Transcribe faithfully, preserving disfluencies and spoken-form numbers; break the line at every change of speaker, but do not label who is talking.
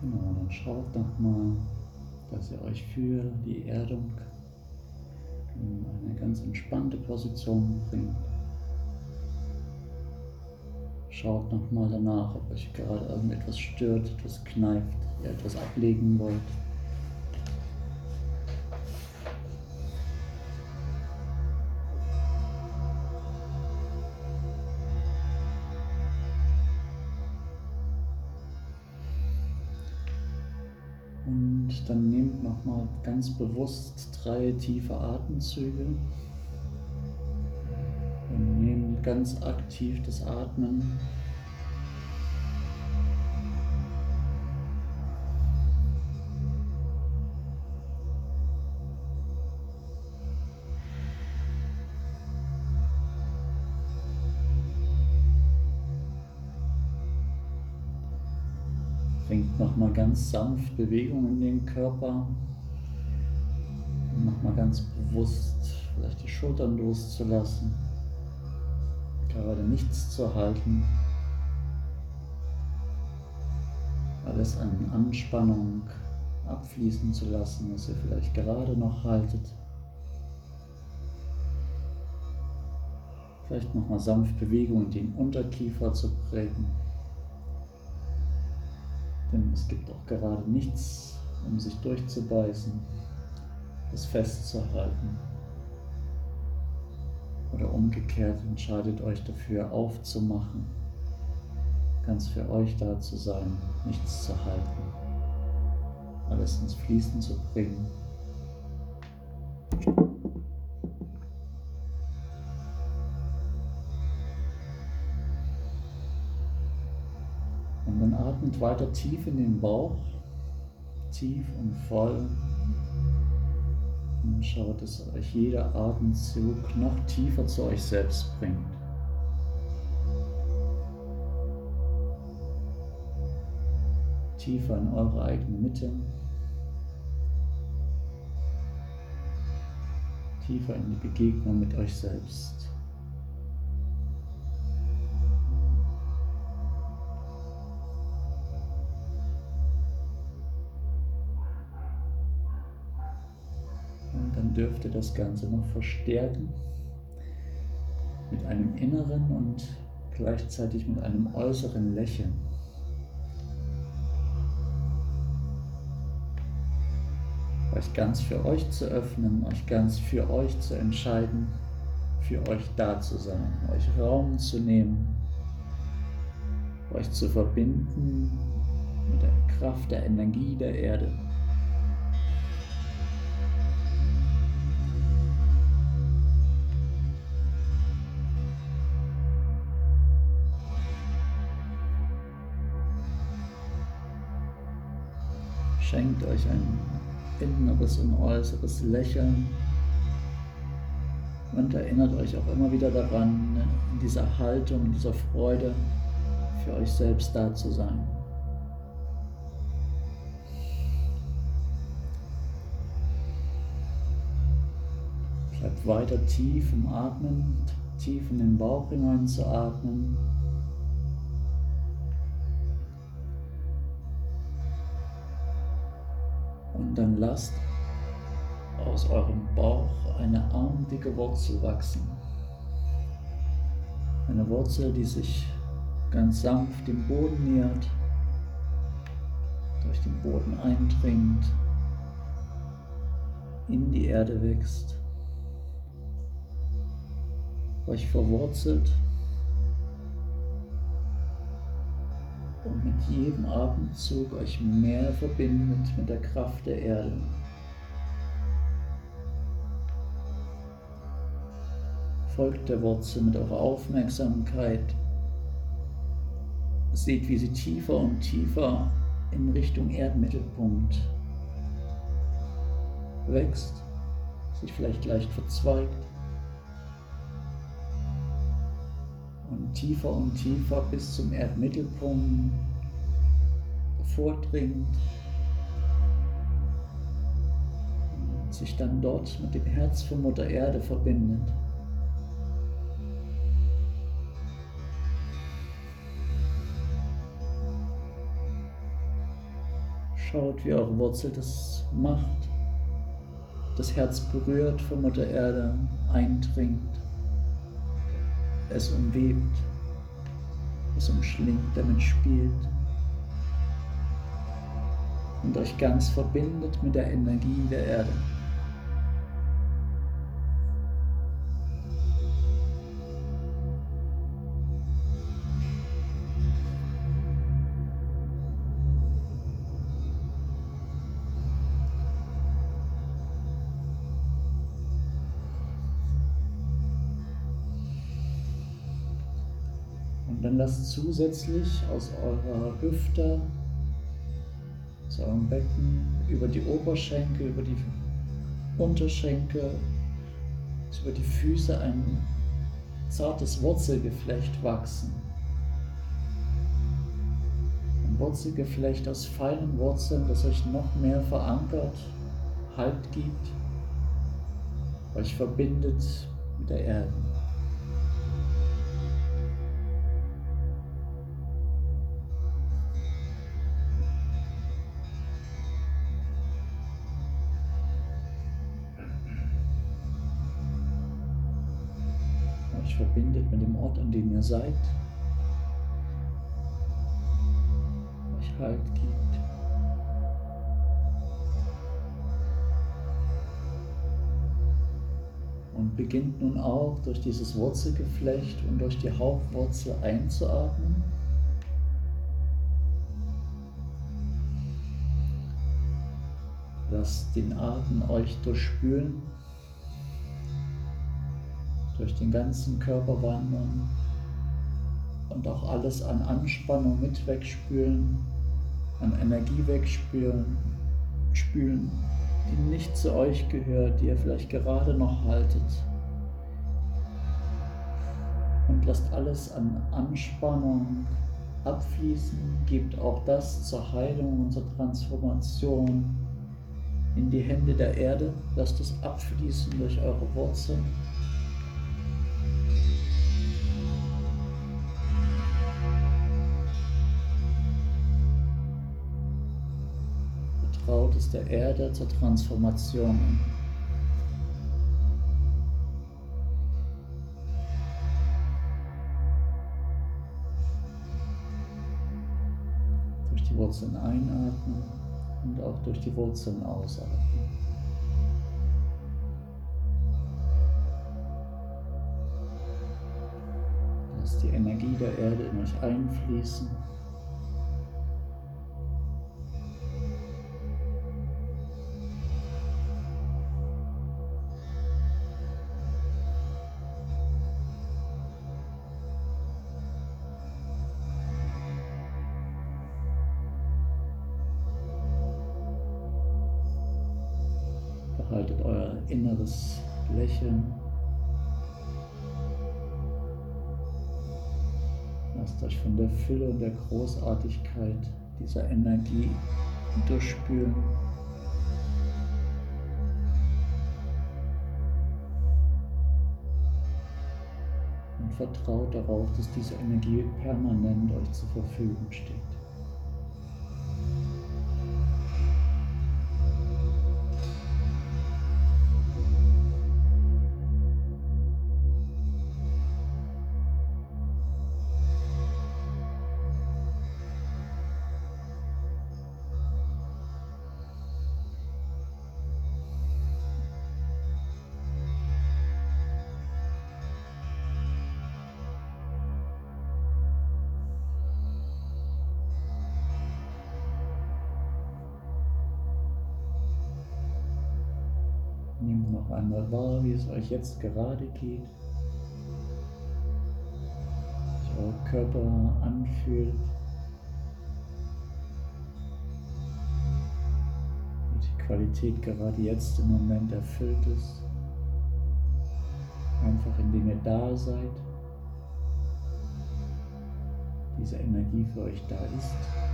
Genau, dann schaut nochmal, dass ihr euch für die Erdung in eine ganz entspannte Position bringt. Schaut nochmal danach, ob euch gerade irgendetwas stört, etwas kneift, ihr etwas ablegen wollt. Und dann nehmt nochmal ganz bewusst drei tiefe Atemzüge und nehmt ganz aktiv das Atmen. Bringt nochmal ganz sanft Bewegung in den Körper. Und nochmal ganz bewusst vielleicht die Schultern loszulassen. Gerade nichts zu halten. Alles an Anspannung abfließen zu lassen, was ihr vielleicht gerade noch haltet. Vielleicht nochmal sanft Bewegung in den Unterkiefer zu prägen. Denn es gibt auch gerade nichts, um sich durchzubeißen, es festzuhalten. Oder umgekehrt entscheidet euch dafür aufzumachen, ganz für euch da zu sein, nichts zu halten, alles ins Fließen zu bringen. Und dann atmet weiter tief in den Bauch, tief und voll. Und schaut, dass euch jeder Atemzug noch tiefer zu euch selbst bringt. Tiefer in eure eigene Mitte. Tiefer in die Begegnung mit euch selbst. Und dann dürft ihr das Ganze noch verstärken mit einem inneren und gleichzeitig mit einem äußeren Lächeln. Euch ganz für euch zu öffnen, euch ganz für euch zu entscheiden, für euch da zu sein, euch Raum zu nehmen, euch zu verbinden mit der Kraft der Energie der Erde. Schenkt euch ein inneres und äußeres Lächeln und erinnert euch auch immer wieder daran, in dieser Haltung, in dieser Freude für euch selbst da zu sein. Bleibt weiter tief im Atmen, tief in den Bauch hinein zu atmen. Und dann lasst aus eurem Bauch eine armdicke Wurzel wachsen. Eine Wurzel, die sich ganz sanft dem Boden nähert, durch den Boden eindringt, in die Erde wächst, euch verwurzelt und mit jedem Atemzug euch mehr verbindet mit der Kraft der Erde. Folgt der Wurzel mit eurer Aufmerksamkeit. Seht, wie sie tiefer und tiefer in Richtung Erdmittelpunkt wächst, sich vielleicht leicht verzweigt und tiefer und tiefer bis zum Erdmittelpunkt vordringt und sich dann dort mit dem Herz von Mutter Erde verbindet. schaut, wie eure Wurzel das macht, das Herz berührt von Mutter Erde, eindringt, es umwebt, es umschlingt, damit spielt und euch ganz verbindet mit der Energie der Erde. Und dann lasst zusätzlich aus eurer Hüfte, aus eurem Becken, über die Oberschenkel, über die Unterschenkel, über die Füße ein zartes Wurzelgeflecht wachsen. Ein Wurzelgeflecht aus feinen Wurzeln, das euch noch mehr verankert, Halt gibt, euch verbindet mit der Erde. Euch verbindet mit dem Ort, an dem ihr seid, euch Halt gibt. Und beginnt nun auch durch dieses Wurzelgeflecht und durch die Hauptwurzel einzuatmen. Lasst den Atem euch durchspülen, durch den ganzen Körper wandern und auch alles an Anspannung mit wegspülen, an Energie wegspülen, spülen, die nicht zu euch gehört, die ihr vielleicht gerade noch haltet. Und lasst alles an Anspannung abfließen, gebt auch das zur Heilung und zur Transformation in die Hände der Erde, lasst es abfließen durch eure Wurzeln. Vertraut es der Erde zur Transformation. Durch die Wurzeln einatmen und auch durch die Wurzeln ausatmen. Lasst die Energie der Erde in euch einfließen. Behaltet euer inneres Lächeln. Lasst euch von der Fülle und der Großartigkeit dieser Energie durchspülen. Und vertraut darauf, dass diese Energie permanent euch zur Verfügung steht. Nehmt noch einmal wahr, wie es euch jetzt gerade geht, wie sich euer Körper anfühlt, wie die Qualität gerade jetzt im Moment erfüllt ist, einfach indem ihr da seid, diese Energie für euch da ist.